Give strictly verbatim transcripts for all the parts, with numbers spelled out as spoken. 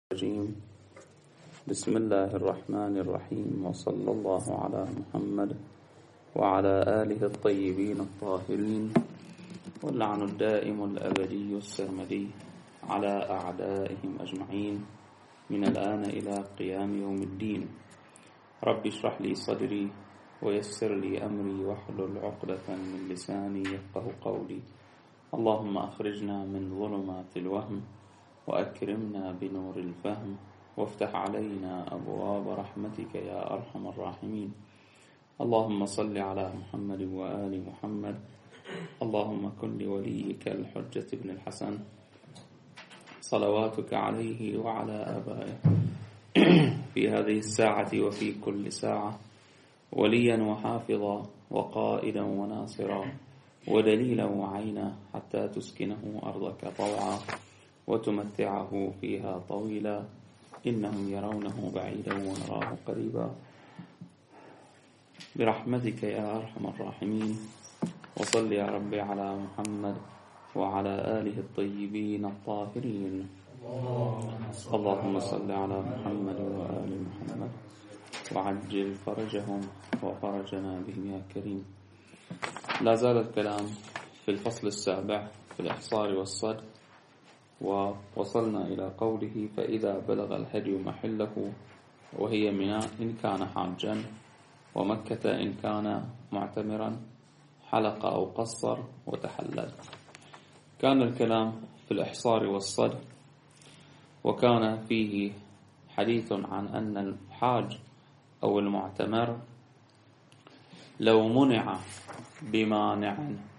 الرجيم. بسم الله الرحمن الرحيم، وصلى الله على محمد وعلى آله الطيبين الطاهرين، واللعن الدائم الأبدي السرمدي على أعدائهم أجمعين من الآن إلى قيام يوم الدين. رب اشرح لي صدري ويسر لي أمري واحلل عقدة من لساني يفقه قولي. اللهم أخرجنا من ظلمات الوهم وأكرمنا بنور الفهم وافتح علينا أبواب رحمتك يا أرحم الراحمين. اللهم صل على محمد وآل محمد. اللهم كن لوليك الحجة بن الحسن صلواتك عليه وعلى آبائه في هذه الساعة وفي كل ساعة وليا وحافظا وقائدا وناصرا ودليلا وعينا حتى تسكنه أرضك طوعا وتمتعه فيها طويلا، إنهم يرونه بعيدا ونراه قريبا برحمتك يا أرحم الراحمين. وصل يا ربي على محمد وعلى آله الطيبين الطاهرين. اللهم صل على محمد وآل محمد وعجل فرجهم وفرجنا بهم يا كريم. لا زال الكلام في الفصل السابع في الإحصار والصد، ووصلنا إلى قوله: فإذا بلغ الهدي محله وهي منى إن كان حاجا، ومكة إن كان معتمرا، حلق أو قصر وتحلل. كان الكلام في الإحصار والصد، وكان فيه حديث عن أن الحاج أو المعتمر لو منع بمانع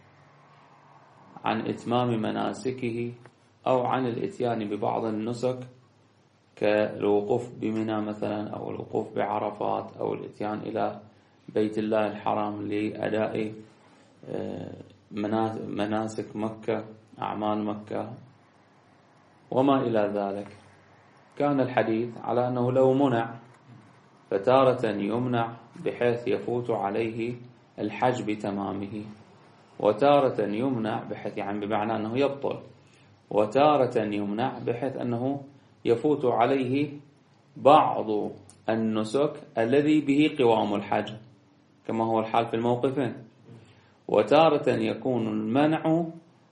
عن إتمام مناسكه أو عن الإتيان ببعض النسك كالوقوف بمنى مثلا، أو الوقوف بعرفات، أو الإتيان إلى بيت الله الحرام لأداء مناسك مكة، أعمال مكة وما إلى ذلك. كان الحديث على أنه لو منع فتارة يمنع بحيث يفوت عليه الحج بتمامه، وتارة يمنع بحيث يعني بمعنى أنه يبطل، وتارة يمنع بحيث أنه يفوت عليه بعض النسك الذي به قوام الحج كما هو الحال في الموقفين، وتارة يكون المنع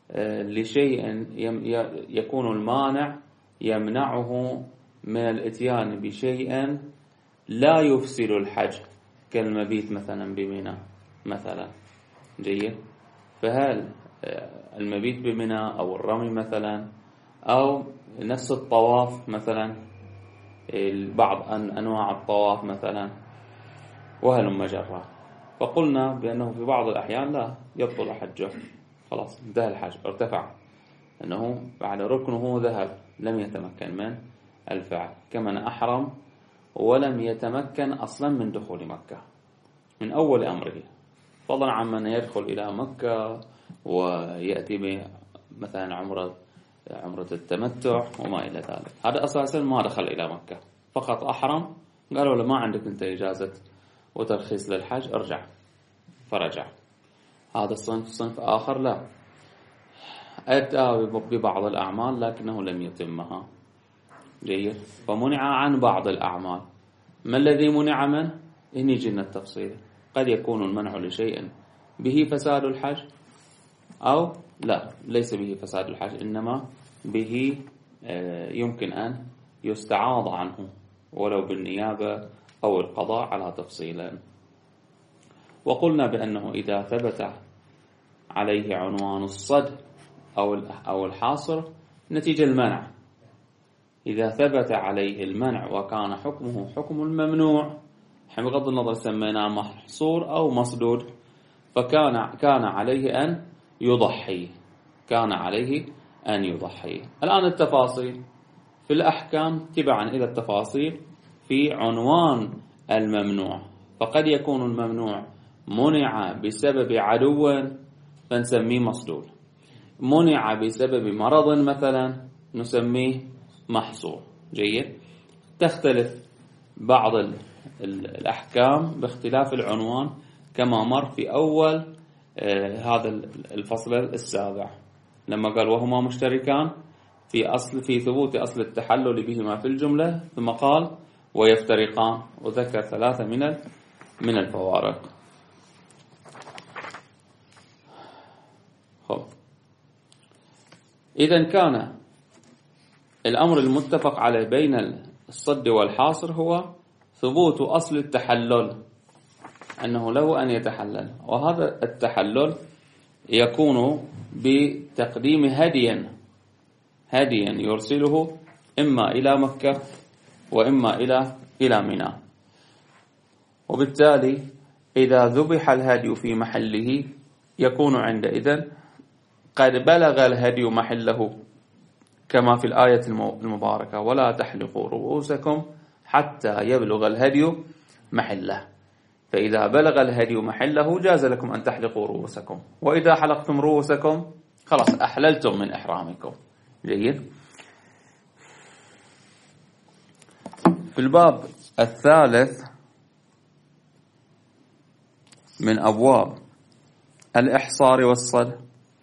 لشيء يكون المانع يمنعه من الاتيان بشيء لا يفسد الحج كالمبيت مثلا بمنى مثلا. جيد. فهل المبيت بمنى أو الرمي مثلا أو نفس الطواف مثلا، بعض أنواع الطواف مثلا، وهلم جرى. فقلنا بأنه في بعض الأحيان لا يبطل حجه، خلاص انتهى الحج، ارتفع، أنه بعد ركنه ذهب، لم يتمكن من الفعل، كمن أحرم ولم يتمكن أصلا من دخول مكة من أول أمره، فضلا عن من يدخل إلى مكة ويأتي مثلا عمرة عمرة التمتع وما إلى ذلك. هذا أساسا ما دخل إلى مكة، فقط أحرم، قالوا له ما عندك أنت إجازة وترخيص للحج، ارجع، فرجع. هذا الصنف. صنف آخر لا، أتى ببعض الأعمال لكنه لم يتمها. جيد. فمنع عن بعض الأعمال. ما الذي منع منه؟ إن يجينا التفصيل. قد يكون المنع لشيء به فساد الحج، أو لا، ليس به فساد الحج، إنما به يمكن أن يستعاض عنه ولو بالنيابة أو القضاء على تفصيلا. وقلنا بأنه إذا ثبت عليه عنوان الصد أو الحاصر نتيجة المنع، إذا ثبت عليه المنع وكان حكمه حكم الممنوع، بغض النظر سميناه محصور أو مصدود، فكان كان عليه أن يضحي، كان عليه أن يضحي. الآن التفاصيل في الأحكام تبعا إلى التفاصيل في عنوان الممنوع. فقد يكون الممنوع منع بسبب عدو فنسميه مصدود، منع بسبب مرض مثلا نسميه محصور. جيد. تختلف بعض الأحكام باختلاف العنوان كما مر في أول آه هذا الفصل السابع، لما قال وهما مشتركان في أصل في ثبوت أصل التحلل بهما في الجملة، ثم قال ويفترقان، وذكر ثلاثة من من الفوارق. خب، إذا كان الأمر المتفق عليه بين الصد والحاصر هو ثبوت أصل التحلل، أنه له أن يتحلل، وهذا التحلل يكون بتقديم هديا هديا يرسله إما إلى مكة وإما إلى إلى منى. وبالتالي إذا ذبح الهدي في محله يكون عندئذ قد بلغ الهدي محله، كما في الآية المباركة ولا تحلقوا رؤوسكم حتى يبلغ الهدي محله. فإذا بلغ الهدي محله جاز لكم أن تحلقوا رؤوسكم، وإذا حلقتم رؤوسكم خلاص أحللتم من إحرامكم. جيد. في الباب الثالث من أبواب الإحصار والصد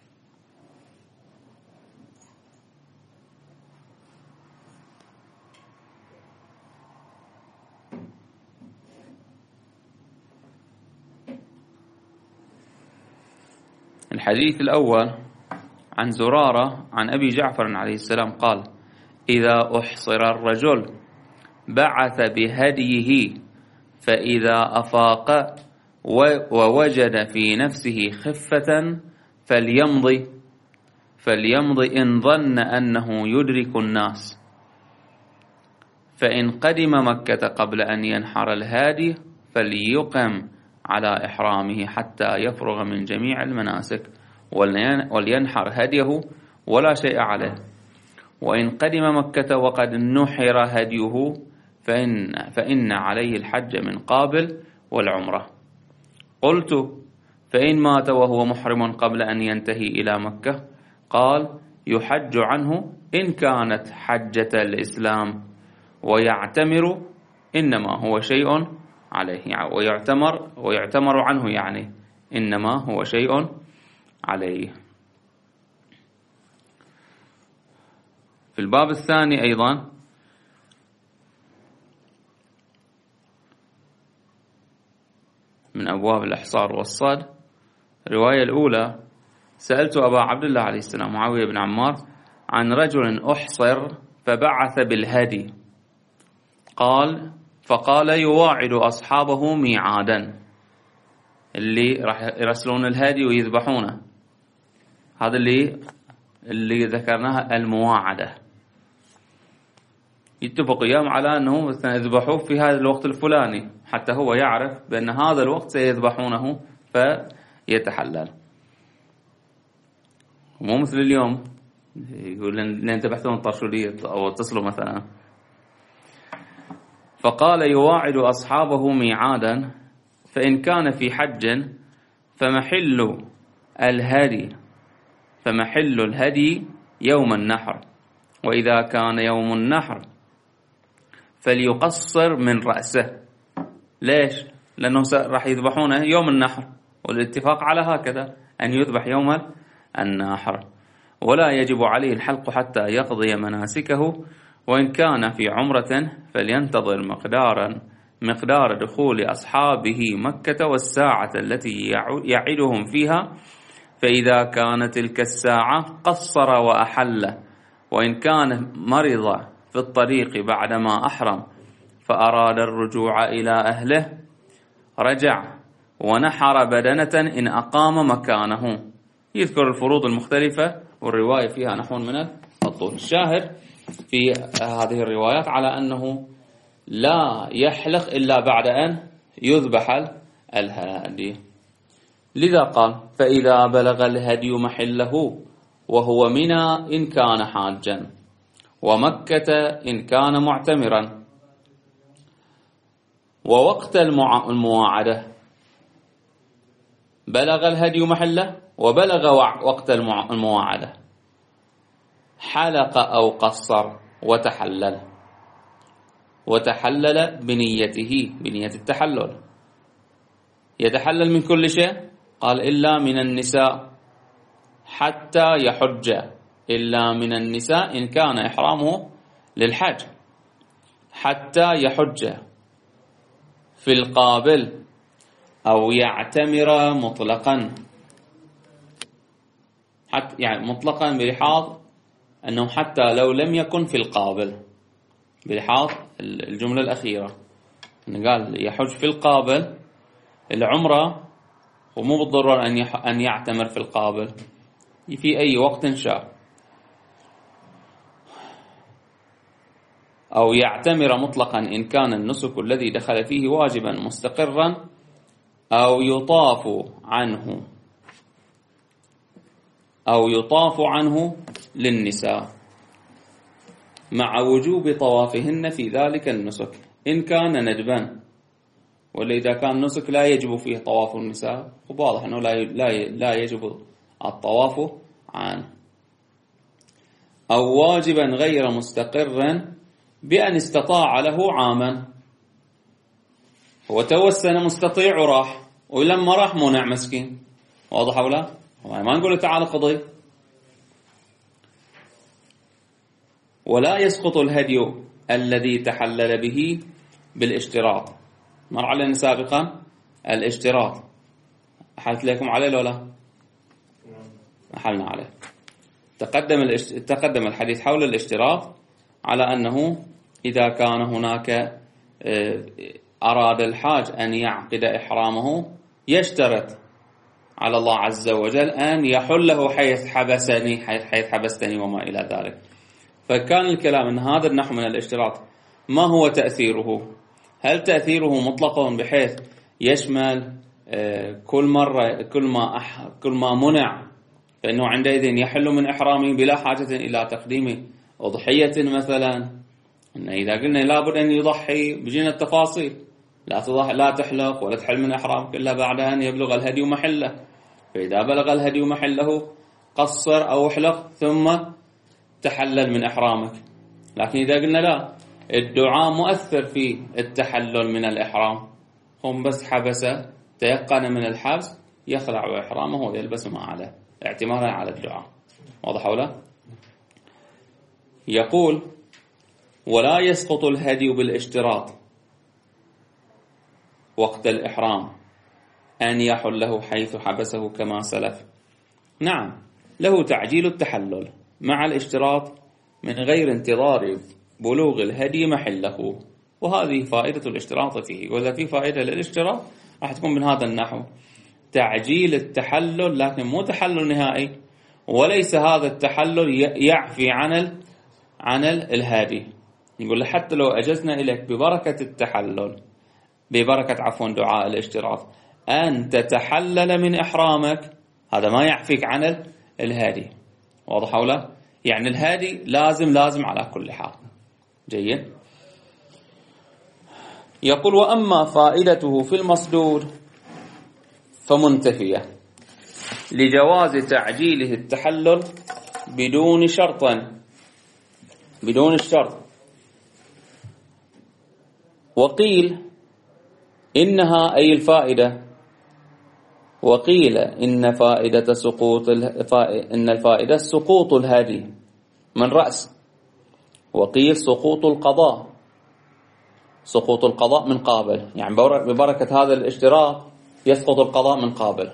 الحديث الأول عن زرارة عن أبي جعفر عليه السلام قال: إذا أحصر الرجل بعث بهديه، فإذا أفاق ووجد في نفسه خفة فليمضي فليمضي إن ظن أنه يدرك الناس، فإن قدم مكة قبل أن ينحر الهادي فليقم على إحرامه حتى يفرغ من جميع المناسك ولينحر هديه ولا شيء عليه. وإن قدم مكة وقد نحر هديه فإن, فإن عليه الحج من قابل والعمرة. قلت: فإن مات وهو محرم قبل أن ينتهي إلى مكة؟ قال: يحج عنه إن كانت حجة الإسلام، ويعتمر إنما هو شيء عليه، يعني ويعتمر ويعتمر عنه، يعني إنما هو شيء عليه. في الباب الثاني أيضا من أبواب الإحصار والصد، الرواية الأولى: سألت أبا عبد الله عليه السلام معاوية بن عمار عن رجل أحصر فبعث بالهدي، قال فقال يواعد أصحابه ميعادا، اللي راح يرسلون الهدي ويذبحونه، هذا اللي اللي ذكرناها المواعدة، يتفق ايام على أنه مثلا يذبحوه في هذا الوقت الفلاني، حتى هو يعرف بأن هذا الوقت سيذبحونه فيتحلل. مو مثل اليوم يقول لن تبحثون طرشولية أو اتصلوا مثلا. فقال يواعد أصحابه ميعادا، فإن كان في حج فمحل الهدي فمحل الهدي يوم النحر، وإذا كان يوم النحر فليقصر من رأسه. ليش؟ لأنه راح يذبحونه يوم النحر، والاتفاق على هكذا أن يذبح يوم النحر، ولا يجب عليه الحلق حتى يقضي مناسكه. وإن كان في عمرة فلينتظر مقدارا مقدار دخول أصحابه مكة والساعة التي يعدهم فيها، فإذا كانت تلك الساعة قصر وأحل. وإن كان مرض في الطريق بعدما أحرم فأراد الرجوع إلى أهله رجع ونحر بدنة إن أقام مكانه. يذكر الفروض المختلفة، والرواية فيها نحو من الطول. الشاهد في هذه الروايات على أنه لا يحلق إلا بعد أن يذبح الهدي. لذا قال: فإذا بلغ الهدي محله وهو منى إن كان حاجا، ومكة إن كان معتمرا. ووقت المواعدة بلغ الهدي محله وبلغ وقت المواعدة، حلق أو قصر وتحلل وتحلل بنيته بنية التحلل. يتحلل من كل شيء، قال إلا من النساء حتى يحج، إلا من النساء إن كان إحرامه للحج حتى يحج في القابل أو يعتمر مطلقا، حتى يعني مطلقا بلحاظ أنه حتى لو لم يكن في القابل، بلحاظ الجملة الأخيرة أنه قال يحج في القابل العمرة، ومو بالضرورة أن أن يعتمر في القابل، في أي وقت شاء، أو يعتمر مطلقا إن كان النسك الذي دخل فيه واجبا مستقرا، أو يطاف عنه أو يطاف عنه للنساء مع وجوب طوافهن في ذلك النسك إن كان ندبا. ولا إذا كان نسك لا يجب فيه طواف النساء، واضح أنه لا لا يجب الطواف عنه. أو واجبا غير مستقر بأن استطاع له عاما، هو توسن مستطيع وراح، ولما راح منع مسكين، واضح ولا؟ ما نقول تعال قضي. ولا يسقط الهدي الذي تحلل به بالاشتراط، مر علينا سابقا الاشتراط، أحلت لكم عليه لو لا؟ أحلنا عليه. تقدم الاشت... تقدم الحديث حول الاشتراط على أنه إذا كان هناك أراد الحاج أن يعقد إحرامه يشترط على الله عز وجل أن يحله حيث حبسني حيث حبستني وما إلى ذلك. فكان الكلام أن هذا النحو من الاشتراط ما هو تأثيره؟ هل تأثيره مطلق بحيث يشمل كل مرة كل ما أح كل ما منع فإنه عندئذ يحل من إحرامه بلا حاجة إلى تقديم أضحية مثلا؟ إن إذا قلنا لابد أن يضحي بجينا التفاصيل، لا تضحي لا تحلق ولا تحل من إحرامك إلا بعد أن يبلغ الهدي محله، فإذا بلغ الهدي محله قصر أو احلق ثم تحلل من إحرامك. لكن إذا قلنا لا، الدعاء مؤثر في التحلل من الإحرام، هم بس حبس تيقن من الحبس يخلع إحرامه ويلبس ما عليه اعتمادا على الدعاء، واضح ولا؟ يقول ولا يسقط الهدي بالاشتراط وقت الإحرام أن يحله حيث حبسه كما سلف. نعم، له تعجيل التحلل مع الاشتراط من غير انتظار بلوغ الهدي محله، وهذه فائدة الاشتراط فيه. وإذا في فائدة للاشتراط راح تكون من هذا النحو، تعجيل التحلل لكن مو تحلل نهائي، وليس هذا التحلل يعفي عن عن الهادي. يقول حتى لو أجزنا إليك ببركة التحلل ببركة عفوا دعاء الاشتراط أن تتحلل من إحرامك، هذا ما يعفيك عن الهادي، واضح ولا؟ يعني الهادي لازم لازم على كل حال. جيد. يقول وأما فائدته في المصدور فمنتفية لجواز تعجيله التحلل بدون شرط بدون الشرط. وقيل إنها أي الفائدة، وقيل إن فائدة سقوط إن الفائدة سقوط الهدي من رأس، وقيل سقوط القضاء سقوط القضاء من قابل، يعني ببركة هذا الاشتراط يسقط القضاء من قابل.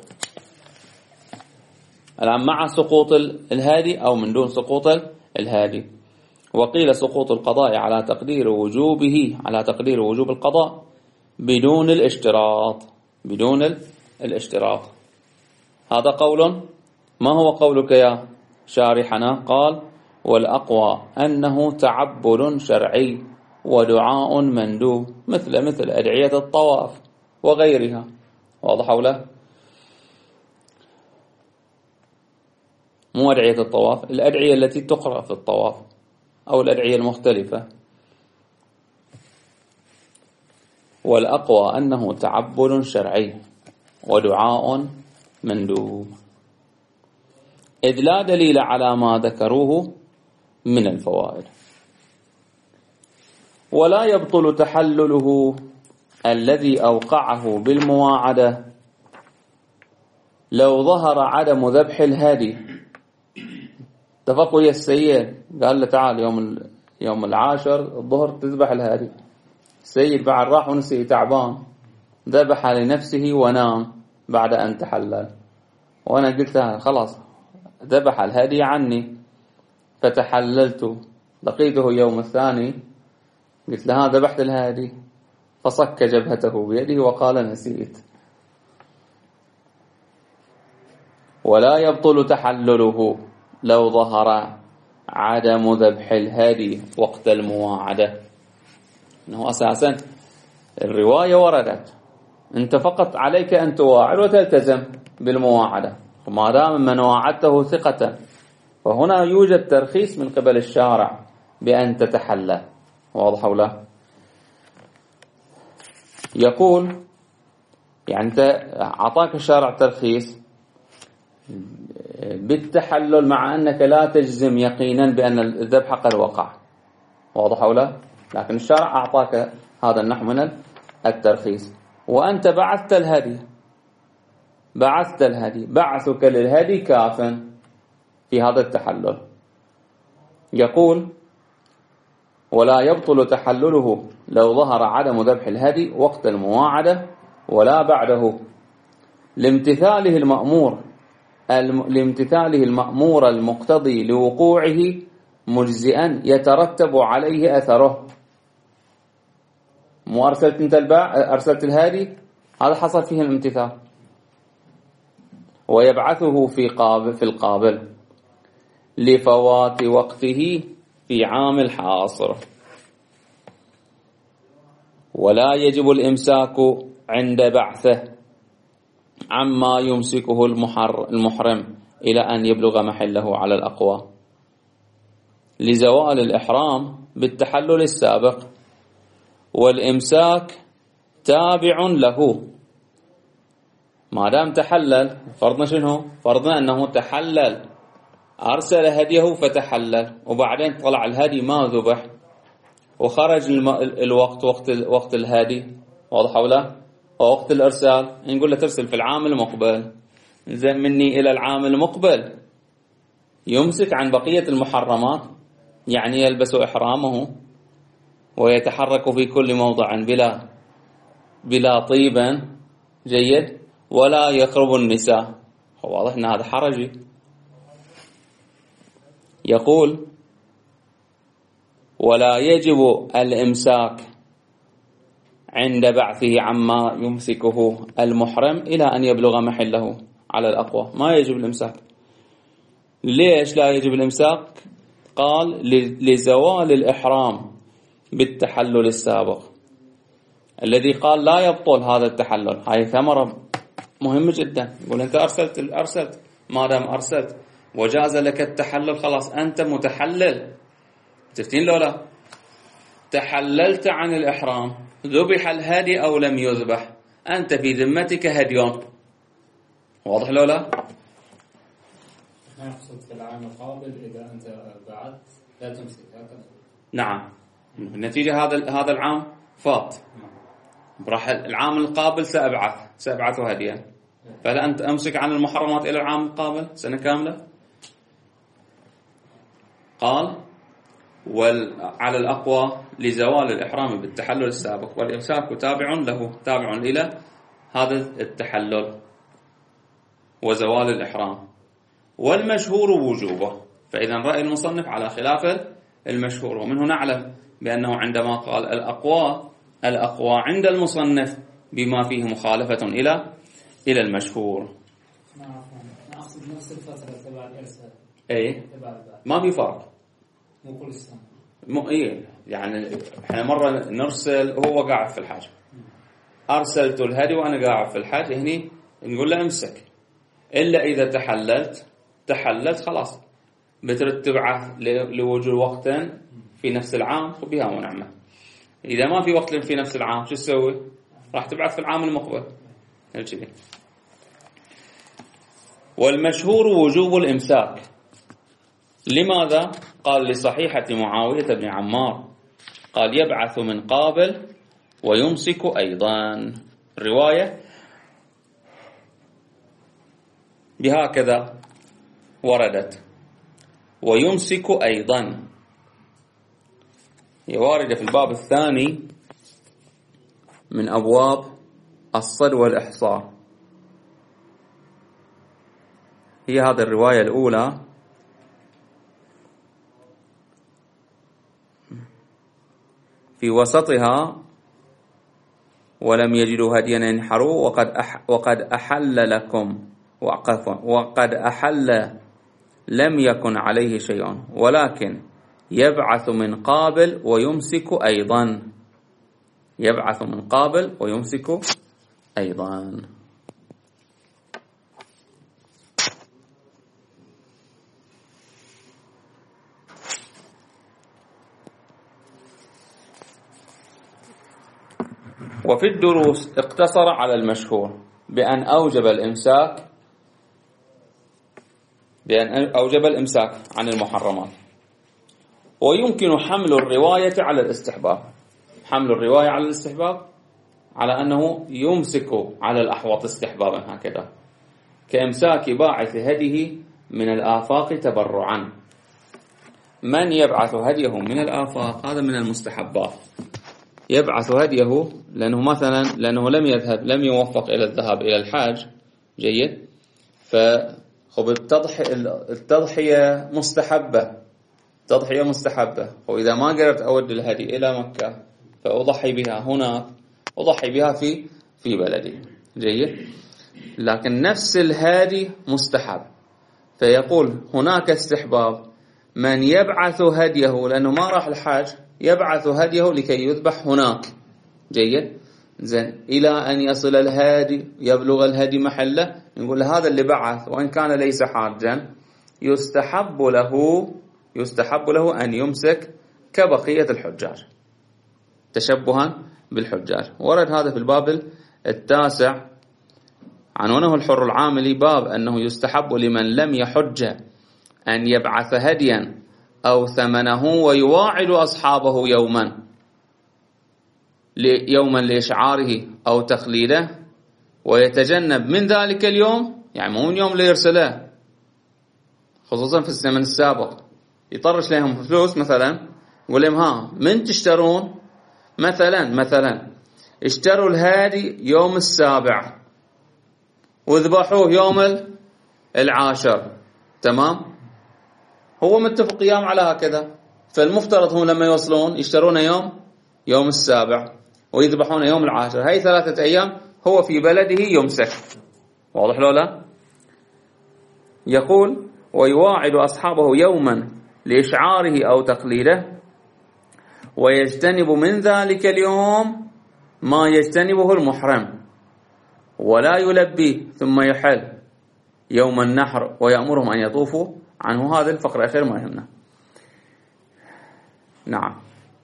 الآن مع سقوط الهادي أو من دون سقوط الهادي. وقيل سقوط القضاء على تقدير وجوبه على تقدير وجوب القضاء بدون الاشتراط بدون الاشتراط. هذا قول. ما هو قولك يا شارحنا؟ قال والأقوى أنه تعبد شرعي ودعاء مندوب مثل مثل أدعية الطواف وغيرها، واضح ولا؟ مو أدعية الطواف، الأدعية التي تقرأ في الطواف أو الأدعية المختلفة. والأقوى أنه تعبد شرعي ودعاء مندوب، إذ لا دليل على ما ذكروه من الفوائد. ولا يبطل تحلله الذي أوقعه بالمواعدة لو ظهر عدم ذبح الهادي اتفق ويا السيد، قال له تعال يوم يوم العاشر الظهر تذبح الهادي. السيد بعد راح ونسي تعبان، ذبح لنفسه ونام بعد أن تحلل. وأنا قلت له خلاص ذبح الهدي عني، فتحللت. لقيته يوم الثاني قلت له ها ذبحت الهادي، فصك جبهته بيده وقال نسيت. ولا يبطل تحلله لو ظهر عدم ذبح الهادي وقت المواعدة. إنه أساسا الرواية وردت أنت فقط عليك أن تواعد وتلتزم بالمواعدة، وما دام من واعدته ثقة، فهنا يوجد ترخيص من قبل الشارع بأن تتحلى. واضح ولا؟ يقول يعني أنت أعطاك الشارع ترخيص بالتحلل مع أنك لا تجزم يقينا بأن الذبح قد وقع. واضح ولا؟ لكن الشارع أعطاك هذا النحو من الترخيص، وأنت بعثت الهدي بعثت الهدي بعثك للهدي كاف في هذا التحلل. يقول ولا يبطل تحلله لو ظهر عدم ذبح الهدي وقت المواعدة ولا بعده، لامتثاله المأمور لامتثاله المأمور المقتضي لوقوعه مجزئا يترتب عليه أثره. مو أرسلت أنت الباع أرسلت الهادي، هذا حصل فيه الامتثال، ويبعثه في قابل في القابل لفوات وقته في عام الحاصر. ولا يجب الإمساك عند بعثه عما يمسكه المحرم إلى أن يبلغ محله على الأقوى، لزوال الإحرام بالتحلل السابق، والإمساك تابع له ما دام تحلل. فرضنا شنو؟ فرضنا أنه تحلل، أرسل هديه فتحلل، وبعدين طلع الهدي ما ذبح، وخرج الوقت وقت وقت الهدي. واضح ولا؟ ووقت الإرسال نقول له ترسل في العام المقبل. زين مني إلى العام المقبل يمسك عن بقية المحرمات، يعني يلبس إحرامه ويتحرك في كل موضع بلا بلا طيبا جيد، ولا يقرب النساء. واضح أن هذا حرجي. يقول ولا يجب الإمساك عند بعثه عما يمسكه المحرم إلى أن يبلغ محله على الأقوى. ما يجب الإمساك. ليش لا يجب الإمساك؟ قال لزوال الإحرام بالتحلل السابق، الذي قال لا يبطل هذا التحلل. هاي ثمرة مهمة جدا. يقول أنت أرسلت أرسلت ما دام أرسلت وجاز لك التحلل، خلاص أنت متحلل. تفتين لولا تحللت عن الإحرام، ذبح الهدي أو لم يذبح، أنت في ذمتك هديون. واضح لولا؟ نقصد في العام القابل إذا أنت بعد لا تمسك. نعم، النتيجة هذا هذا العام فات، راح العام القابل سأبعث سأبعث هديا، فلا أنت أمسك عن المحرمات إلى العام القابل سنة كاملة. قال وعلى الأقوى لزوال الإحرام بالتحلل السابق، والإمساك تابع له تابع إلى هذا التحلل وزوال الإحرام، والمشهور وجوبه. فإذا رأي المصنف على خلاف المشهور، ومنه نعلم بأنه عندما قال الأقوى الأقوى عند المصنف بما فيه مخالفة إلى إلى المشهور. ما أقصد نفس الفترة تبع الإرسال. أي ما في فرق. مو كل سنة. مو إيه يعني إحنا مرة نرسل وهو قاعد في الحج، أرسلت الهدي وأنا قاعد في الحج، هني نقول له امسك، إلا إذا تحللت تحللت خلاص بترتب لوجود وقت في نفس العام وبها ونعمة. إذا ما في وقت في نفس العام شو تسوي؟ راح تبعث في العام المقبل. والمشهور وجوب الإمساك. لماذا؟ قال لصحيحة معاوية بن عمار قال يبعث من قابل ويمسك أيضا. الرواية بهكذا وردت. ويمسك أيضا. هي واردة في الباب الثاني من أبواب الصد والإحصار. هي هذه الرواية الأولى في وسطها ولم يجدوا هديا ينحروا وقد أح وقد أحل لكم وقد أحل لم يكن عليه شيء ولكن يبعث من قابل ويمسك أيضا. يبعث من قابل ويمسك أيضا. وفي الدروس اقتصر على المشهور بأن أوجب الإمساك بأن أوجب الإمساك عن المحرمات. ويمكن حمل الرواية على الاستحباب. حمل الرواية على الاستحباب على أنه يمسك على الأحوط استحبابا هكذا، كإمساك باعث هديه من الآفاق تبرعا. من يبعث هديه من الآفاق هذا من المستحبات. يبعث هديه لأنه مثلا لأنه لم يذهب لم يوفق إلى الذهاب إلى الحاج. جيد. فخب التضحية مستحبة. تضحية مستحبة. وإذا ما قدرت أود الهدي إلى مكة فأضحي بها هناك، أضحي بها في في بلدي. جيد. لكن نفس الهادي مستحب. فيقول هناك استحباب من يبعث هديه لأنه ما راح الحاج، يبعث هديه لكي يذبح هناك. جيد. زين. إلى أن يصل الهادي يبلغ الهدي محله، نقول هذا اللي بعث وإن كان ليس حاجا يستحب له يستحب له أن يمسك كبقية الحجاج تشبها بالحجاج. ورد هذا في الباب التاسع عنوانه الحر العاملي، باب أنه يستحب لمن لم يحج أن يبعث هديا أو ثمنه ويواعد أصحابه يوما يوما لإشعاره أو تخليده، ويتجنب من ذلك اليوم، يعني مو من يوم اللي يرسله، خصوصا في الزمن السابق يطرش لهم فلوس مثلا، يقول لهم ها من تشترون مثلا مثلا اشتروا الهادي يوم السابع واذبحوه يوم العاشر. تمام. هو متفق ايام على هكذا، فالمفترض هم لما يوصلون يشترون يوم يوم السابع ويذبحون يوم العاشر. هاي ثلاثة ايام هو في بلده يمسك. واضح لو لا؟ يقول ويواعد أصحابه يوما لإشعاره أو تقليده، ويجتنب من ذلك اليوم ما يجتنبه المحرم، ولا يلبي ثم يحل يوم النحر ويأمرهم أن يطوفوا عنه. هذا الفقرة الأخير ما يهمنا. نعم.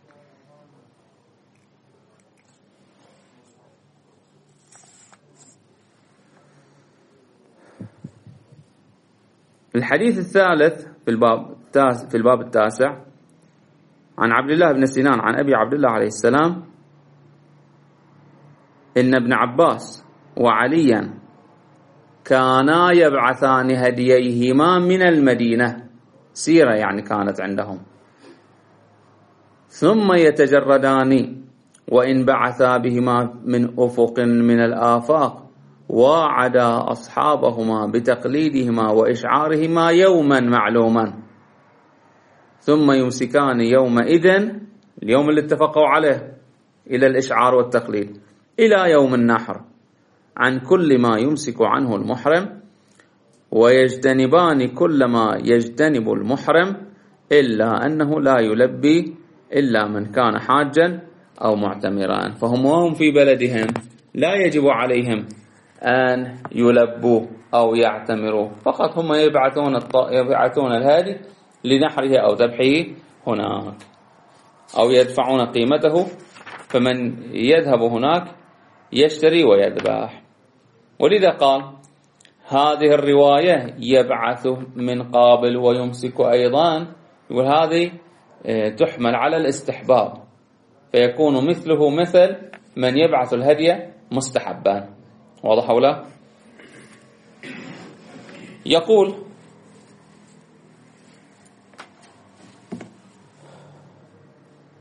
الحديث الثالث في الباب في الباب التاسع عن عبد الله بن سنان عن أبي عبد الله عليه السلام إن ابن عباس وعليا كانا يبعثان هدييهما من المدينة، سيرة يعني كانت عندهم، ثم يتجردان وإن بعثا بهما من أفق من الآفاق وعدا أصحابهما بتقليدهما وإشعارهما يوما معلوما، ثم يمسكان يومئذ اليوم اللي اتفقوا عليه إلى الإشعار والتقليد إلى يوم النحر عن كل ما يمسك عنه المحرم، ويجتنبان كل ما يجتنب المحرم إلا أنه لا يلبي إلا من كان حاجا أو معتمرا. فهم وهم في بلدهم لا يجب عليهم أن يلبوا أو يعتمروا، فقط هم يبعثون الط... يبعثون الهادي لنحره أو ذبحه هناك أو يدفعون قيمته، فمن يذهب هناك يشتري ويذبح. ولذا قال هذه الرواية يبعث من قابل ويمسك أيضا، يقول هذه تحمل على الاستحباب، فيكون مثله مثل من يبعث الهدي مستحبا. واضح ولا؟ يقول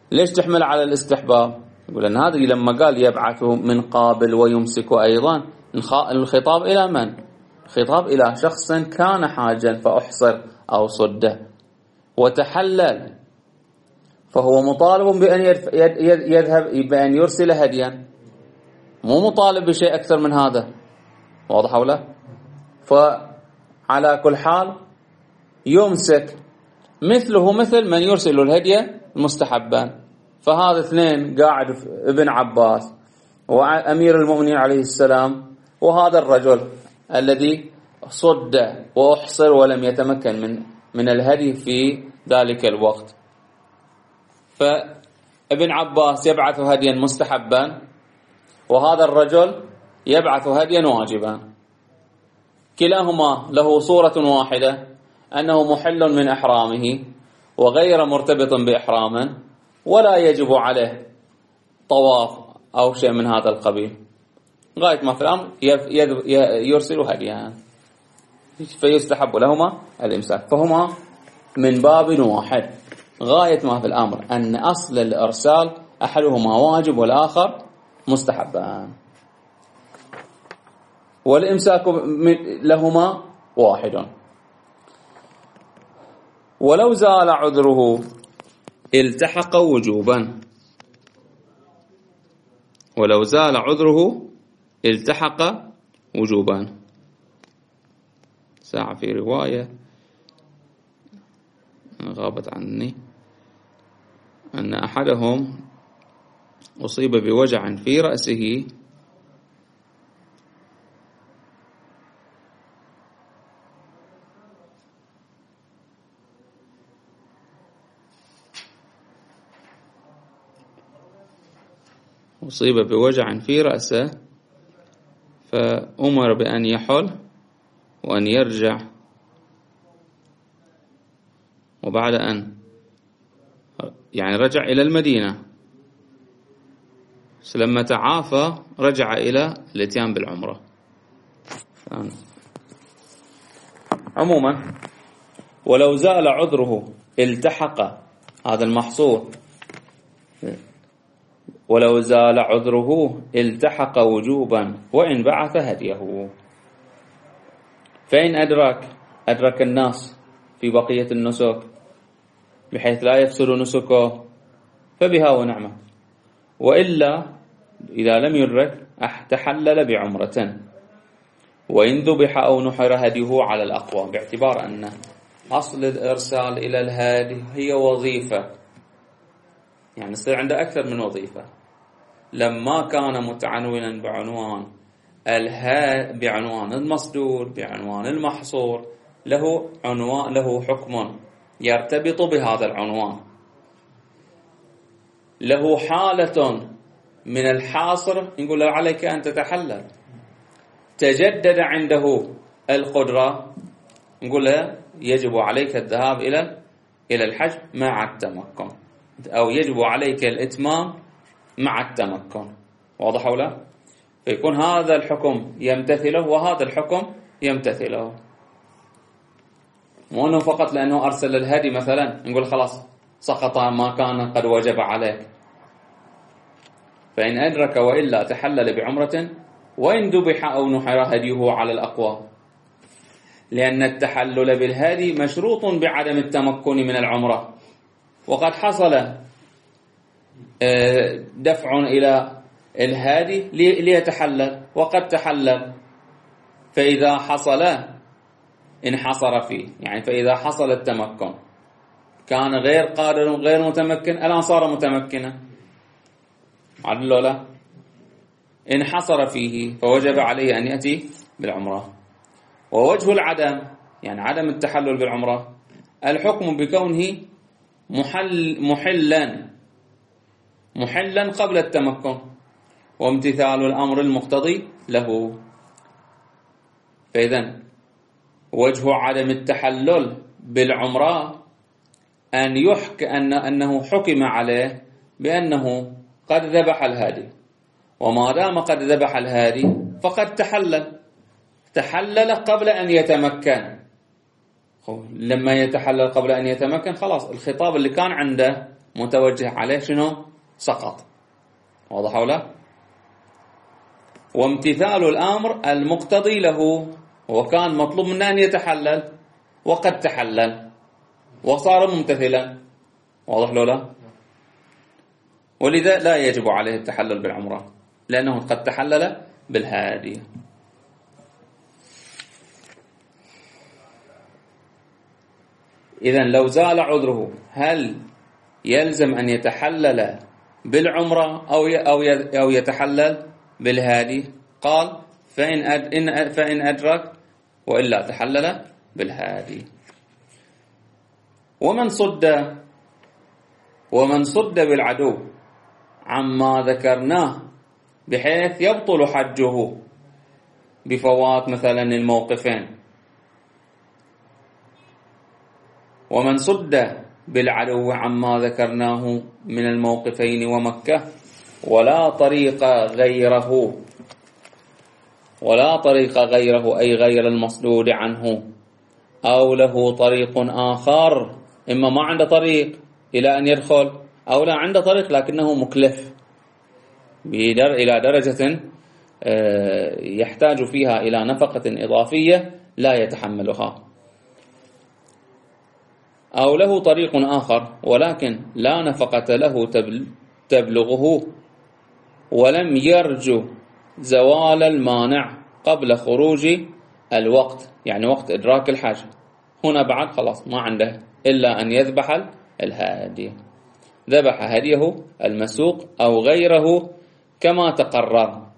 ليش تحمل على الاستحباب؟ يقول أن هذا لما قال يبعث من قابل ويمسك أيضا، الخطاب إلى من؟ الخطاب إلى شخص كان حاجا فأحصر أو صده وتحلل، فهو مطالب بأن يذهب بأن يرسل هديا، مو مطالب بشيء أكثر من هذا. واضح ولا؟ فعلى كل حال يمسك مثله مثل من يرسل الهدية مستحبا. فهذا اثنين قاعد ابن عباس وأمير المؤمنين عليه السلام، وهذا الرجل الذي صد وأحصر ولم يتمكن من من الهدي في ذلك الوقت. فابن عباس يبعث هديا مستحبا، وهذا الرجل يبعث هديا واجبا. كلاهما له صورة واحدة، أنه محل من إحرامه وغير مرتبط بإحرامه، ولا يجب عليه طواف أو شيء من هذا القبيل. غاية ما في الأمر يرسل هديا، فيستحب لهما الإمساك. فهما من باب واحد. غاية ما في الأمر أن أصل الإرسال أحدهما واجب والآخر مستحبان، والإمساك لهما واحد. ولو زال عذره التحق وجوبا، ولو زال عذره التحق وجوبا. ساعة في رواية غابت عني أن أحدهم أصيب بوجع في رأسه أصيب بوجع في رأسه فأمر بأن يحل وأن يرجع، وبعد أن يعني رجع إلى المدينة، لما تعافى رجع إلى الاتيان بالعمرة. عموما ولو زال عذره التحق، هذا المحصور، ولو زال عذره التحق وجوبا وإن بعث هديه. فإن أدرك أدرك الناس في بقية النسك بحيث لا يفسد نسكه فبها ونعمة، وإلا إذا لم يدرك تحلل بعمرة، وإن ذبح أو نحر هديه على الأقوى، باعتبار أن أصل الإرسال إلى الهادي هي وظيفة، يعني يصير عنده أكثر من وظيفة. لما كان متعنونا بعنوان الها بعنوان المصدور بعنوان المحصور، له عنوان له حكم يرتبط بهذا العنوان، له حالة من الحاصر نقول له عليك أن تتحلل. تجدد عنده القدرة نقول له يجب عليك الذهاب إلى إلى الحج مع التمكن، أو يجب عليك الإتمام مع التمكن. واضح ولا؟ فيكون هذا الحكم يمتثله وهذا الحكم يمتثله، مو أنه فقط لأنه أرسل الهدي مثلا نقول خلاص سقط ما كان قد وجب عليك. فإن أدرك وإلا تحلل بعمرة، وإن ذبح أو نحر هديه على الأقوى، لأن التحلل بالهدي مشروط بعدم التمكن من العمرة، وقد حصل دفع إلى الهادي ليتحلل وقد تحلل. فإذا حصل انحصر فيه، يعني فإذا حصل التمكن كان غير قادر غير متمكن، الآن صار متمكنا، عدل لا انحصر فيه فوجب عليه أن يأتي بالعمرة. ووجه العدم يعني عدم التحلل بالعمرة الحكم بكونه محل محلا محلا قبل التمكن، وامتثال الأمر المقتضي له. فإذن وجه عدم التحلل بالعمرة أن يحكى أن أنه حكم عليه بأنه قد ذبح الهادي، وما دام قد ذبح الهادي فقد تحلل تحلل قبل أن يتمكن. لما يتحلل قبل أن يتمكن خلاص الخطاب اللي كان عنده متوجه عليه شنو؟ سقط. واضح ولا؟ وامتثال الأمر المقتضي له، وكان مطلوب منه أن يتحلل وقد تحلل وصار ممتثلا. واضح لولا؟ ولذا لا يجب عليه التحلل بالعمرة لأنه قد تحلل بالهادي. إذن لو زال عذره هل يلزم أن يتحلل بالعمرة أو يتحلل بالهادي؟ قال فإن فإن أدرك وإلا تحلل بالهادي. ومن صد ومن صد بالعدو عما ذكرناه بحيث يبطل حجه بفوات مثلا الموقفين. ومن صد بالعدو عما ذكرناه من الموقفين ومكة ولا طريق غيره ولا طريق غيره أي غير المصدود عنه، أو له طريق آخر، إما ما عنده طريق إلى أن يدخل أو لا عنده طريق لكنه مكلف إلى درجة يحتاج فيها إلى نفقة إضافية لا يتحملها، أو له طريق آخر ولكن لا نفقة له تبلغه ولم يرجو زوال المانع قبل خروج الوقت، يعني وقت إدراك الحج. هنا بعد خلاص ما عنده إلا أن يذبح الهادي، ذبح هديه المسوق أو غيره كما تقرر،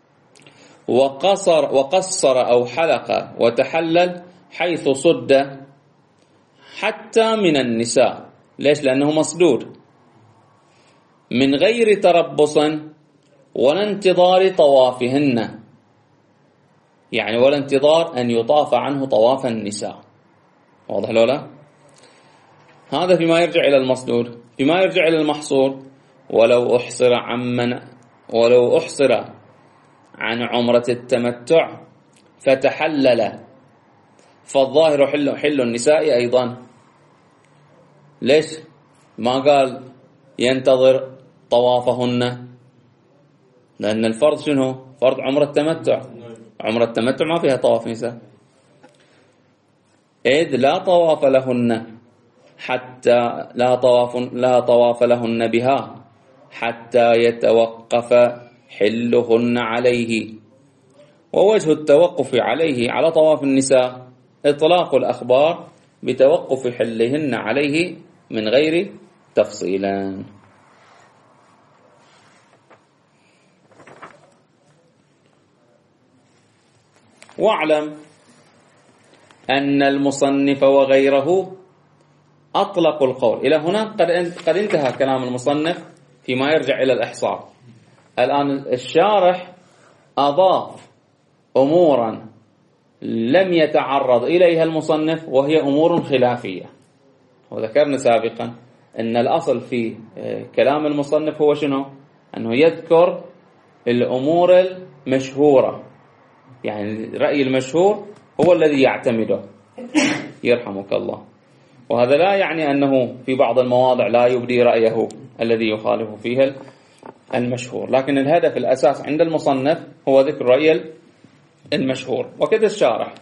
وقصر, وقصر أو حلق وتحلل حيث صد حتى من النساء. ليش؟ لأنه مصدود من غير تربص ولا انتظار طوافهن، يعني ولا انتظار أن يطاف عنه طواف النساء. واضح لولا؟ هذا فيما يرجع إلى المصدود. فيما يرجع إلى المحصور ولو أحصر عمن ولو أحصر عن عمرة التمتع فتحلل فالظاهر حل, حل النساء أيضا. ليش؟ ما قال ينتظر طوافهن؟ لأن الفرض شنو؟ فرض عمرة التمتع. عمرة التمتع ما فيها طواف نساء، إذ لا طواف لهن حتى لا طواف لا طواف لهن بها حتى يتوقف حلهن عليه. ووجه التوقف عليه على طواف النساء إطلاق الأخبار بتوقف حلهن عليه من غير تفصيلان. واعلم أن المصنف وغيره أطلقوا القول. إلى هنا قد انتهى كلام المصنف فيما يرجع إلى الإحصار. الآن الشارح أضاف أمورا لم يتعرض إليها المصنف وهي أمور خلافية. وذكرنا سابقا أن الأصل في كلام المصنف هو شنو؟ أنه يذكر الأمور المشهورة، يعني الرأي المشهور هو الذي يعتمده يرحمك الله. وهذا لا يعني أنه في بعض المواضع لا يبدي رأيه الذي يخالف فيه المشهور، لكن الهدف الأساس عند المصنف هو ذكر رأي المشهور. وكذا الشارح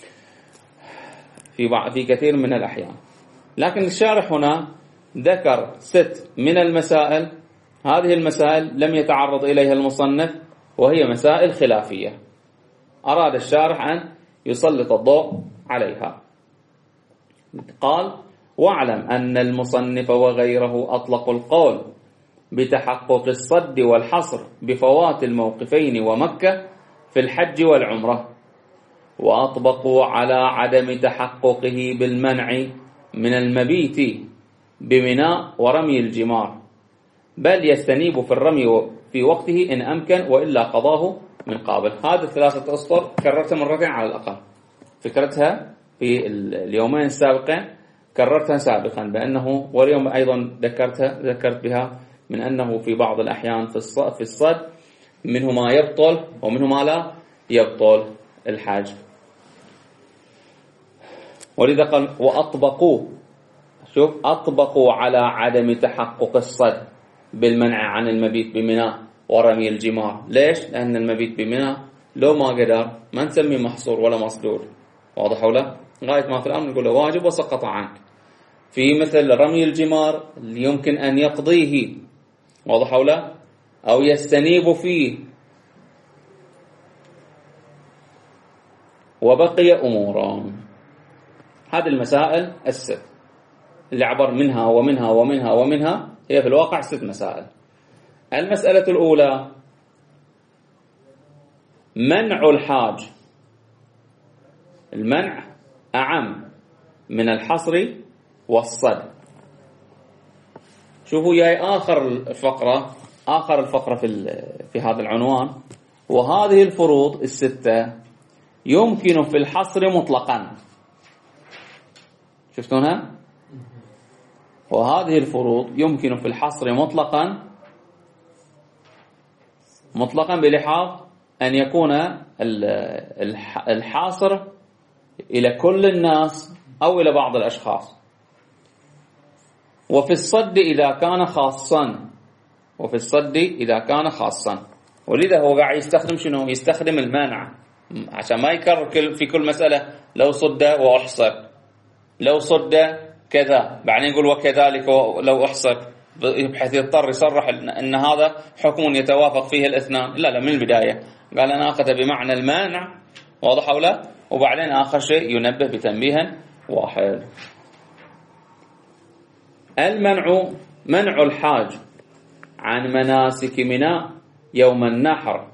في في كثير من الأحيان. لكن الشارح هنا ذكر ست من المسائل، هذه المسائل لم يتعرض إليها المصنف وهي مسائل خلافية، أراد الشارح أن يسلط الضوء عليها. قال: واعلم أن المصنف وغيره أطلقوا القول بتحقق الصد والحصر بفوات الموقفين ومكة في الحج والعمرة، وأطبقوا على عدم تحققه بالمنع من المبيت بمناء ورمي الجمار، بل يستنيب في الرمي في وقته إن أمكن وإلا قضاه من قابل. هذه الثلاثة أسطر كررتها مرتين على الأقل، فكرتها في اليومين السابقين كررتها سابقا بأنه، واليوم أيضا ذكرتها ذكرت بها من أنه في بعض الأحيان في في الصد منه ما يبطل ومنه ما لا يبطل الحج. ولذا قال وأطبقوا، شوف أطبقوا على عدم تحقق الصد بالمنع عن المبيت بمنى ورمي الجمار. ليش؟ لأن المبيت بمنى لو ما قدر ما نسميه محصور ولا مصدور. واضح ولا؟ غاية ما في الأمر نقول له واجب وسقط عنك. في مثل رمي الجمار يمكن أن يقضيه، واضح ولا؟ أو يستنيب فيه، وبقي أمورا. هذه المسائل الست اللي عبر منها ومنها ومنها ومنها، هي في الواقع ست مسائل. المسألة الأولى منع الحاج. المنع أعم من الحصر والصد. شوفوا ياي آخر الفقرة، آخر الفقرة في في هذا العنوان، وهذه الفروض الستة يمكن في الحصر مطلقا. شفتونها؟ وهذه الفروض يمكن في الحصر مطلقا، مطلقا بلحاظ أن يكون الحاصر إلى كل الناس أو إلى بعض الأشخاص. وفي الصد إذا كان خاصا، وفي الصد إذا كان خاصا. ولذا هو قاعد يستخدم شنو؟ يستخدم المانع عشان ما يكرر في كل مسألة لو صد وأحصر، لو صد كذا بعدين يقول وكذلك لو أحصر، بحيث يضطر يصرح أن هذا حكم يتوافق فيه الاثنان. لا لا، من البداية قال أنا أخذ بمعنى المانع، واضح أو لا؟ وبعدين آخر شيء ينبه بتنبيه واحد. المنع منع الحاج عن مناسك منى يوم النحر.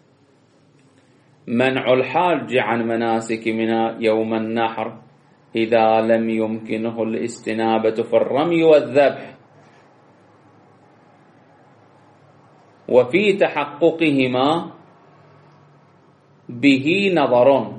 منع الحاج عن مناسك منى يوم النحر إذا لم يمكنه الاستنابة في الرمي والذبح، وفي تحققهما به نظر.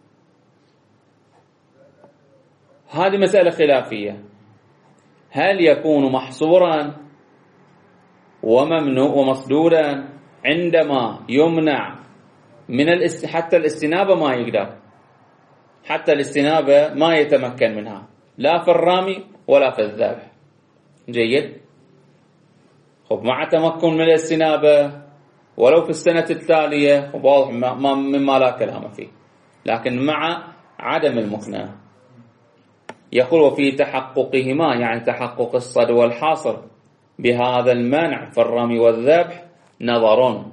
هذه مسألة خلافية، هل يكون محصورا وممنوع ومصدودا عندما يمنع من الاست... حتى الاستنابة ما يقدر، حتى الاستنابة ما يتمكن منها لا في الرمي ولا في الذبح. جيد. خب مع تمكن من الاستنابة ولو في السنة التالية، واضح مما لا كلام فيه، لكن مع عدم المكنة. يقول وفي تحققهما، يعني تحقق الصد والحاصر بهذا المنع في الرمي والذبح، نظر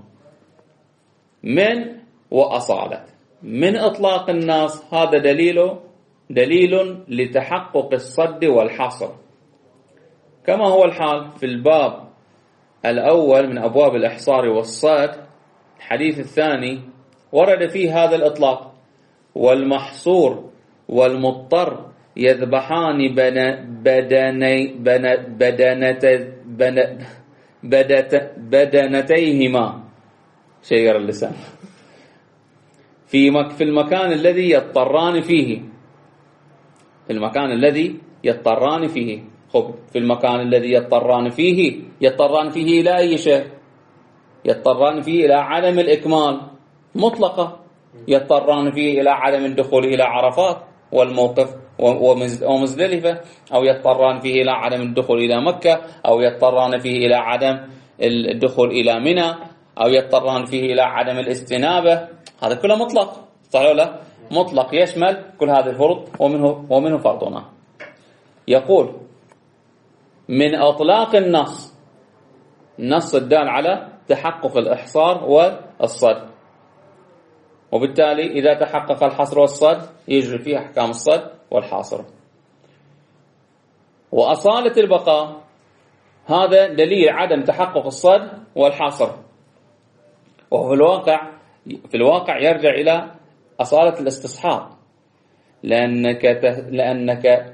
من وأصالة. من إطلاق الناس هذا دليل دليل لتحقق الصد والحصر، كما هو الحال في الباب الأول من أبواب الإحصار والصد. الحديث الثاني ورد فيه هذا الإطلاق: والمحصور والمضطر يذبحان بدني بدنت بدنتيهما شير اللسان في في المكان الذي يضطران فيه، في المكان الذي يضطران فيه. خب في المكان الذي يضطران فيه، يضطران فيه إلى أي شيء؟ يضطران فيه إلى عدم الإكمال مطلقة، يضطران فيه إلى عدم الدخول إلى عرفات والموقف ومزدلفة، أو يضطران فيه إلى عدم الدخول إلى مكة، أو يضطران فيه إلى عدم الدخول إلى منى، أو يضطران فيه إلى عدم الاستنابة. هذا كله مطلق، صحيح ولا؟ مطلق يشمل كل هذه الفروض، ومنه ومنه فرضنا. يقول من أطلاق النص، النص الدال على تحقق الإحصار والصد، وبالتالي إذا تحقق الحصر والصد يجري فيه أحكام الصد والحاصر. وأصالة البقاء هذا دليل عدم تحقق الصد والحاصر، وهو في الواقع في الواقع يرجع إلى أصالة الاستصحاب، لأنك لأنك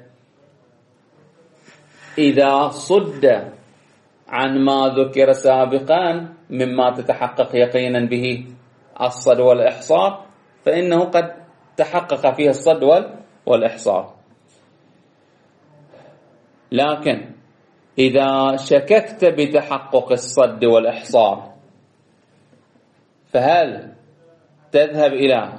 إذا صد عن ما ذكر سابقا مما تتحقق يقينا به الصد والإحصار، فإنه قد تحقق فيه الصد والإحصار. لكن إذا شككت بتحقق الصد والإحصار، فهل تذهب إلى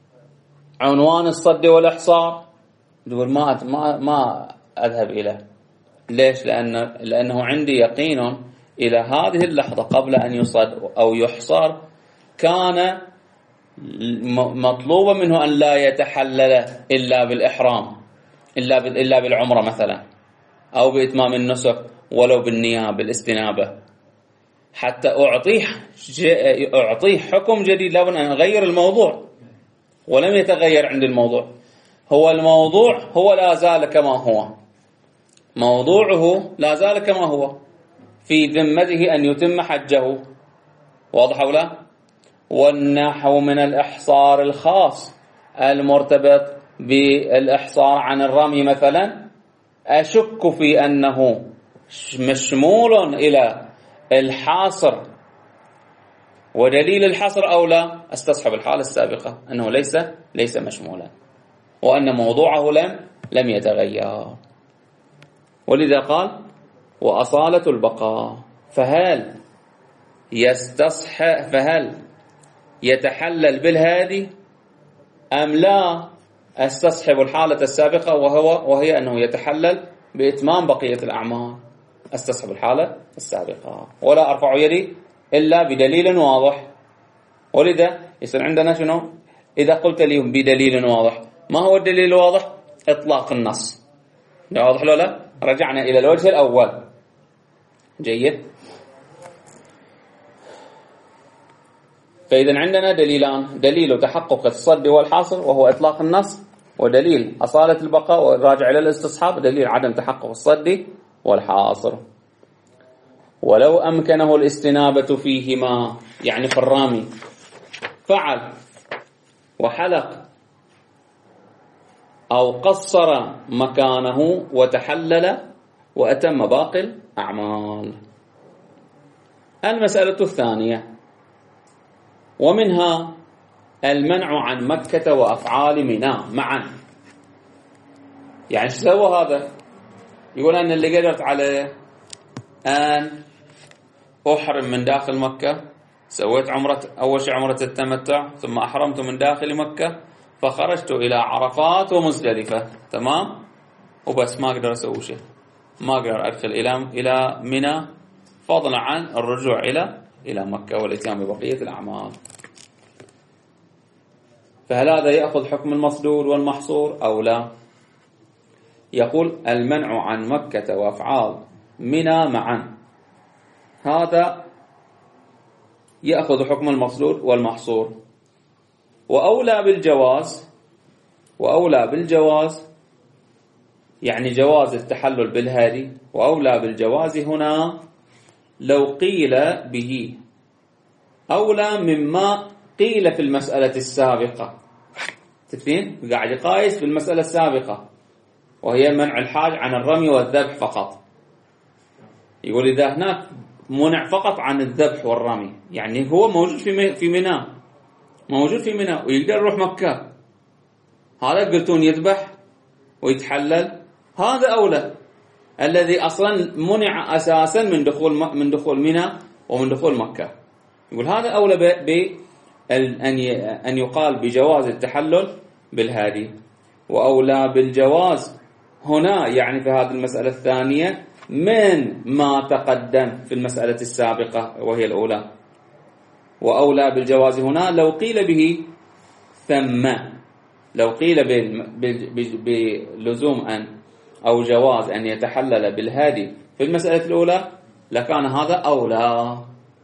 عنوان الصد والإحصار؟ تقول ما ما ما أذهب إليه، ليش؟ لأن لأنه عندي يقين إلى هذه اللحظة قبل أن يصد أو يحصر كان مطلوبا منه أن لا يتحلل إلا بالإحرام، إلا إلا بالعمرة مثلا، أو بإتمام النسك ولو بالنيابة بالاستنابة، حتى أعطيه أعطيه حكم جديد. لابد أن أغير الموضوع، ولم يتغير عند الموضوع. هو الموضوع هو لا زال كما هو، موضوعه لا زال كما هو، في ذمته أن يتم حجه، واضح أو لا؟ والنحو من الإحصار الخاص المرتبط بالإحصار عن الرمي مثلا، أشك في أنه مشمول إلى الحاصر ودليل الحصر أو لا، استصحب الحالة السابقة أنه ليس ليس مشمولا، وأن موضوعه لم لم يتغير. ولذا قال وأصالة البقاء. فهل يستصحب فهل يتحلل بالهادي أم لا؟ استصحب الحالة السابقة وهو وهي أنه يتحلل بإتمام بقية الأعمال. استصحب الحالة السابقة ولا أرفع يدي إلا بدليل واضح. ولذا يصير عندنا شنو؟ إذا قلت لي بدليل واضح، ما هو الدليل الواضح؟ إطلاق النص. واضح لو لا؟ رجعنا إلى الوجه الأول. جيد. فإذا عندنا دليلان: دليل تحقق الصد والحاصر وهو إطلاق النص، ودليل أصالة البقاء والراجع إلى الاستصحاب دليل عدم تحقق الصد والحاصر. ولو أمكنه الاستنابة فيهما، يعني في الرامي، فعل وحلق أو قصر مكانه وتحلل وأتم باقي الأعمال. المسألة الثانية: ومنها المنع عن مكة وأفعال منى معا. يعني شو سوى هذا؟ يقول أن اللي قدرت عليه أن أحرم من داخل مكة، سويت عمرة، أول شيء عمرة التمتع، ثم أحرمت من داخل مكة، فخرجت إلى عرفات ومزدلفة، تمام، وبس، ما أقدر أسوي شيء، ما أقدر أدخل إلى إلى منى، فضلا عن الرجوع إلى إلى مكة والإتيان ببقية الأعمال. فهل هذا يأخذ حكم المصدور والمحصور أو لا؟ يقول المنع عن مكة وأفعال منى معا، هذا يأخذ حكم المصدور والمحصور، وأولى بالجواز وأولى بالجواز يعني جواز التحلل بالهادي، وأولى بالجواز هنا لو قيل به أولى مما قيل في المسألة السابقة. تفين؟ قاعد يقايس في المسألة السابقة وهي منع الحاج عن الرمي والذبح فقط. يقول إذا هناك منع فقط عن الذبح والرمي، يعني هو موجود في في منى، موجود في منى ويقدر يروح مكة، هذا قلتون يذبح ويتحلل، هذا أولى. الذي أصلا منع أساسا من دخول من دخول منى ومن دخول مكة، يقول هذا أولى ب أن يقال بجواز التحلل بالهادي، وأولى بالجواز هنا يعني في هذه المسألة الثانية من ما تقدم في المسألة السابقة وهي الأولى. وأولى بالجواز هنا لو قيل به ثم، لو قيل بلزوم أن أو جواز أن يتحلل بالهادي في المسألة الأولى لكان هذا أولى.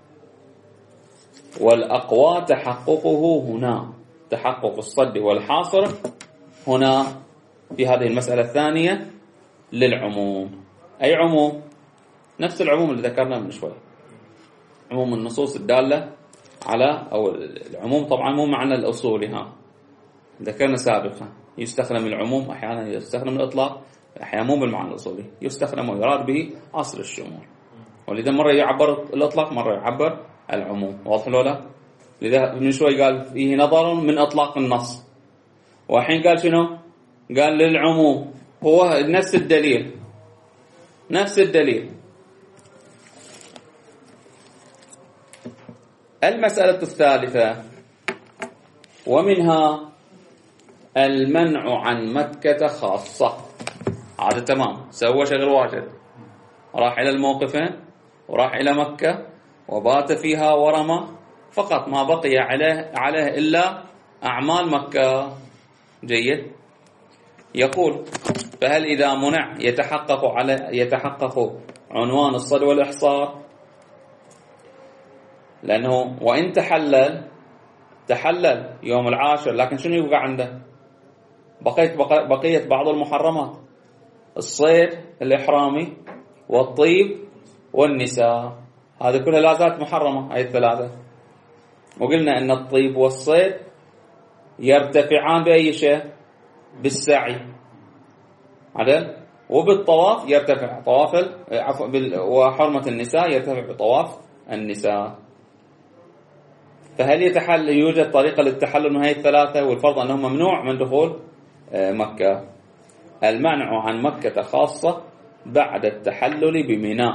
والأقوى تحققه هنا، تحقق الصد والحاصر هنا في هذه المسألة الثانية للعموم. أي عموم؟ نفس العموم اللي ذكرناه من شوي، عموم النصوص الدالة على، أو العموم طبعا مو معنى الأصولي، ها ذكرنا سابقا يستخدم العموم أحيانا يستخدم الإطلاق، أحيانا مو بالمعنى الأصولي، يستخدم ويراد به أصل الشمول، ولذا مرة يعبر الإطلاق مرة يعبر العموم. واضح ولا؟ لذا من شوي قال فيه نظر من إطلاق النص، وحين قال شنو؟ قال للعموم، هو نفس الدليل نفس الدليل. المسألة الثالثة: ومنها المنع عن مكة خاصة. هذا تمام، سوى شغل واجد، راح إلى الموقفين وراح إلى مكة وبات فيها ورمى فقط، ما بقي عليه, عليه إلا أعمال مكة. جيد. يقول فهل إذا منع يتحقق على يتحقق عنوان الصد والإحصار؟ لأنه وإن تحلل تحلل يوم العاشر، لكن شنو يبقى عنده؟ بقيت بقية بعض المحرمات، الصيد الإحرامي والطيب والنساء، هذه كلها لا زالت محرمة، هاي الثلاثة. وقلنا أن الطيب والصيد يرتفعان بأي شيء؟ بالسعي، عدل، وبالطواف يرتفع طواف عفوا، وحرمة النساء يرتفع بطواف النساء. فهل يتحل يوجد طريقة للتحلل من هذه الثلاثة؟ والفرض أنه ممنوع من دخول مكة. المنع عن مكة خاصة بعد التحلل بمنى،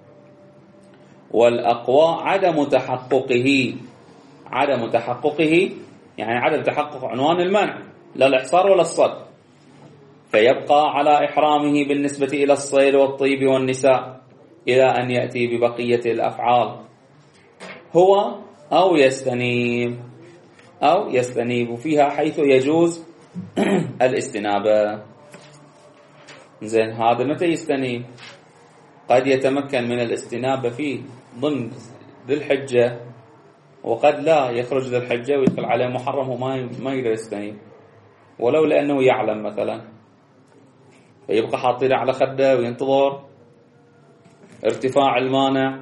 والأقوى عدم تحققه. عدم تحققه يعني عدم تحقق عنوان المنع، لا الإحصار ولا الصد، فيبقى على إحرامه بالنسبة إلى الصيد والطيب والنساء إلى أن يأتي ببقية الأفعال هو أو يستنيب أو يستنيب فيها حيث يجوز الاستنابة. زين، هذا متى يستنيب؟ قد يتمكن من الاستنابة فيه ضمن ذي الحجة، وقد لا يخرج ذي الحجة ويدخل عليه محرم وما ما يقدر يستنيب، ولو لأنه يعلم مثلا، فيبقى حاطين على خده وينتظر ارتفاع المانع.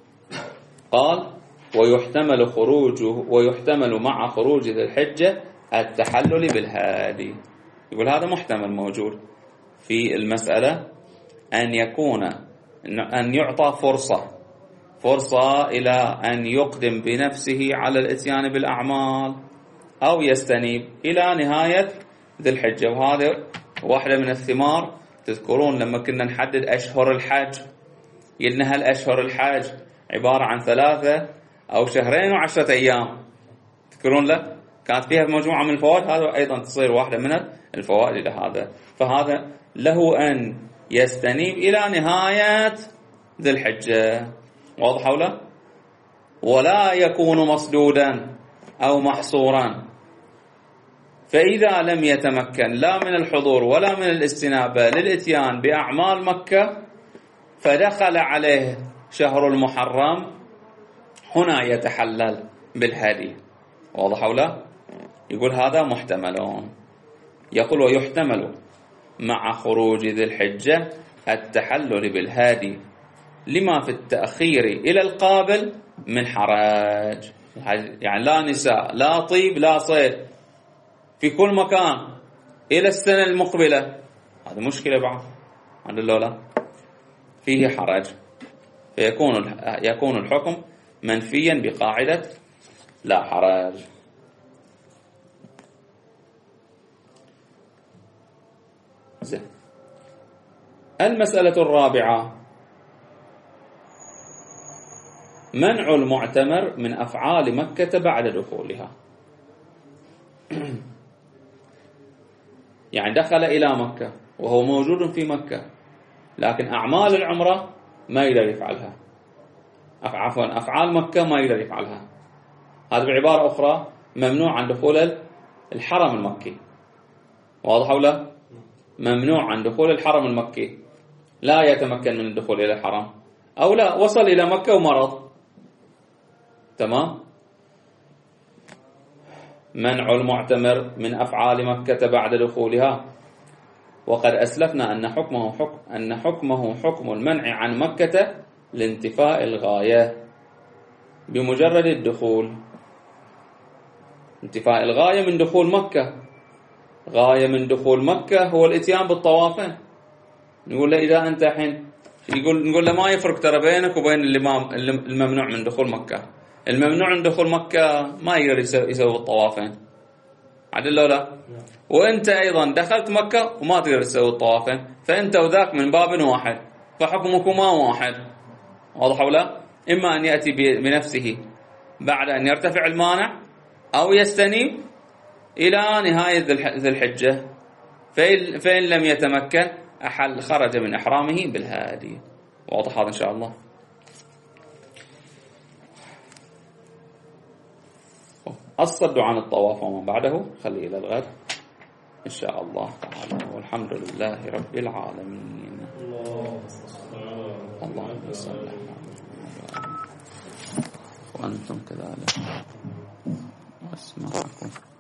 قال ويحتمل خروجه ويحتمل مع خروج ذي الحجة التحلل بالهادي. يقول هذا محتمل موجود في المسألة، أن يكون أن يعطى فرصة فرصة إلى أن يقدم بنفسه على الإتيان بالأعمال أو يستنيب إلى نهاية ذي الحجة. وهذا واحدة من الثمار. تذكرون لما كنا نحدد أشهر الحج، قلنا هل أشهر الحج عبارة عن ثلاثة أو شهرين وعشرة أيام؟ تذكرون له كانت فيها مجموعة من الفوائد، هذا أيضا تصير واحدة من الفوائد لهذا. فهذا له أن يستنيب إلى نهاية ذي الحجة، واضح ولا؟ ولا يكون مصدودا أو محصورا. فإذا لم يتمكن لا من الحضور ولا من الاستنابة للإتيان بأعمال مكة فدخل عليه شهر المحرم، هنا يتحلل بالهدي، واضح ولا؟ يقول هذا محتملون. يقول ويحتمل مع خروج ذي الحجة التحلل بالهادي لما في التأخير إلى القابل من حرج. يعني لا نساء لا طيب لا صيد في كل مكان إلى السنة المقبلة، هذا مشكلة بعد عند اللولا فيه حرج، فيكون يكون الحكم منفيا بقاعدة لا حرج. زين. المسألة الرابعة منع المعتمر من أفعال مكة بعد دخولها. يعني دخل إلى مكة وهو موجود في مكة، لكن أعمال العمرة ما يقدر يفعلها، عفوا أفعال مكة ما يقدر يفعلها. هذا بعبارة أخرى ممنوع عن دخول الحرم المكي، واضح ولا؟ ممنوع عن دخول الحرم المكي، لا يتمكن من الدخول إلى الحرم، أو لا وصل إلى مكة ومرض، تمام. منع المعتمر من أفعال مكة بعد دخولها، وقد أسلفنا أن حكمه حكم أن حكمه حكم المنع عن مكة لانتفاء الغاية بمجرد الدخول. انتفاء الغاية من دخول مكة، غاية من دخول مكة هو الاتيان بالطوافين. نقول له إذا أنت حين يقول نقول له ما يفرق ترى بينك وبين الممنوع من دخول مكة. الممنوع من دخول مكة ما يقدر يسوي الطوافين، عدل لا لا؟ وأنت أيضا دخلت مكة وما تقدر تسوي الطوافين، فأنت وذاك من باب واحد، فحكمكما واحد، واضح ولا؟ إما أن يأتي بنفسه بعد أن يرتفع المانع، أو يستنيب إلى نهاية ذي الحجة، فإن لم يتمكن أحل خرج من إحرامه بالهادي، واضح هذا إن شاء الله. الصد عن الطواف وما بعده خليه إلى الغد إن شاء الله تعالى. والحمد لله رب العالمين. اللهم صل على محمد وأنتم كذلك. أسمعكم.